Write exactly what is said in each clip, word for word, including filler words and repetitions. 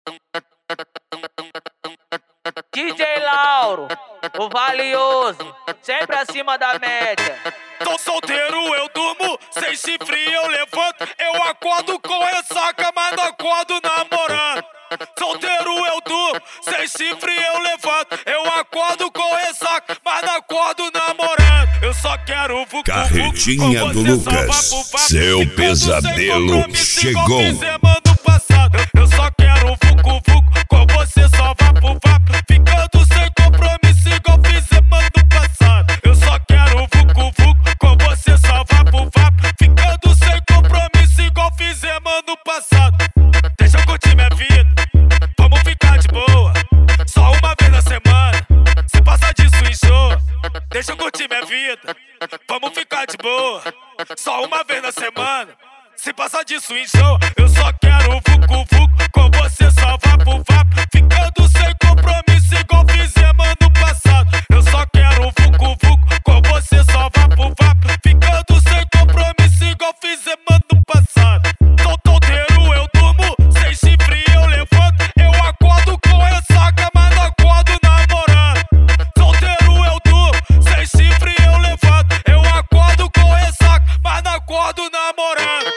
D J Lauro, o valioso, sempre acima da média. Tô solteiro, eu durmo, sem chifre eu levanto. Eu acordo com ressaca, mas não acordo namorando. Solteiro eu durmo, sem chifre eu levanto. Eu acordo com ressaca, mas não acordo namorando. Eu só quero vucu, Carretinha vucu, do Lucas, seu pesadelo chegou. Eu só quero vucu, vucu, com você só vapo, vapo. Ficando sem compromisso igual fizemos ano passado. Eu só quero vucu, vucu, com você só vapo, vapo. Ficando sem compromisso igual fizemos ano passado. Deixa eu curtir minha vida, vamos ficar de boa. Só uma vez na semana, se passar disso enjoa. Deixa eu curtir minha vida, vamos ficar de boa. Só uma vez na semana, se passar disso enjoa. Eu só quero vucu, vucu, com você só vapo, vapo. Ficando sem compromisso igual fizemos ano passado. Eu só quero vucu, vucu, com você só vapo, vapo. Ficando sem compromisso igual fizemos ano passado. Tô solteiro, eu durmo, sem chifre eu levanto. Eu acordo com ressaca, mas não acordo namorando. Solteiro eu durmo, sem chifre eu levanto. Eu acordo com ressaca, mas não acordo namorando.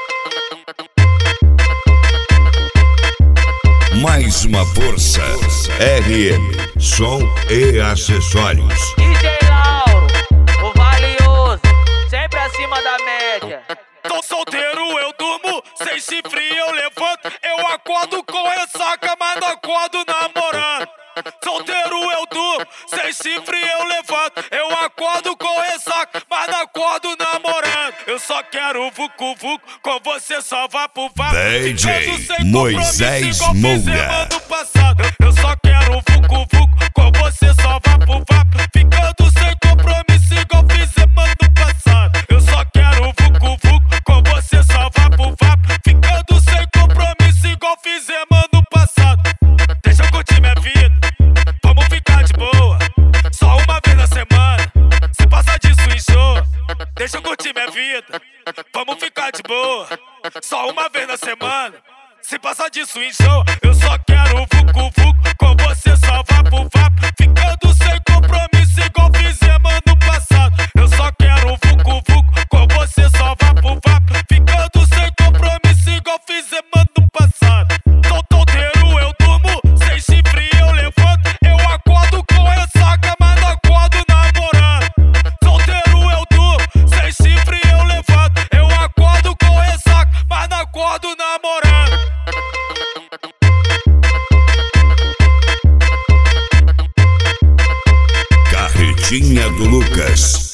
Mais uma força, R M, som e acessórios. D J Lauro, o valioso, sempre acima da média. Tô solteiro, eu durmo, sem chifre eu levanto. Eu acordo com ressaca, mas não acordo namorando. Solteiro eu durmo, sem chifre eu levanto. Eu acordo com ressaca, mas não acordo namorando. Eu só quero vucu, vucu, com você só vapo, vapo. D J Moisés Moura. Eu só quero vucu, vucu, com você só vapo, vapo. Ficando sem compromisso igual fizemos ano passado. Eu só quero vucu, vucu, com você só vapo, vapo. Ficando sem compromisso igual fizemos ano passado. Deixa eu curtir minha vida, vamos ficar de boa. Só uma vez na semana, se passar disso enjoa. Deixa eu curtir minha vida, vamos ficar de boa. Só uma vez na semana, se passar disso enjoa. Eu só quero vucu, vucu, com você só vapo, vapo. Ficando sem compromisso igual fizemos ano passado. Eu só quero vucu, vucu, com você só vapo, vapo. Ficando sem compromisso igual fizemos ano passado. Tô solteiro, eu durmo, sem chifre eu levanto. Eu acordo com ressaca, mas não acordo namorando. Solteiro eu durmo, sem chifre eu levanto. Eu acordo com ressaca, mas não acordo namorando. Carretinha do Lucas.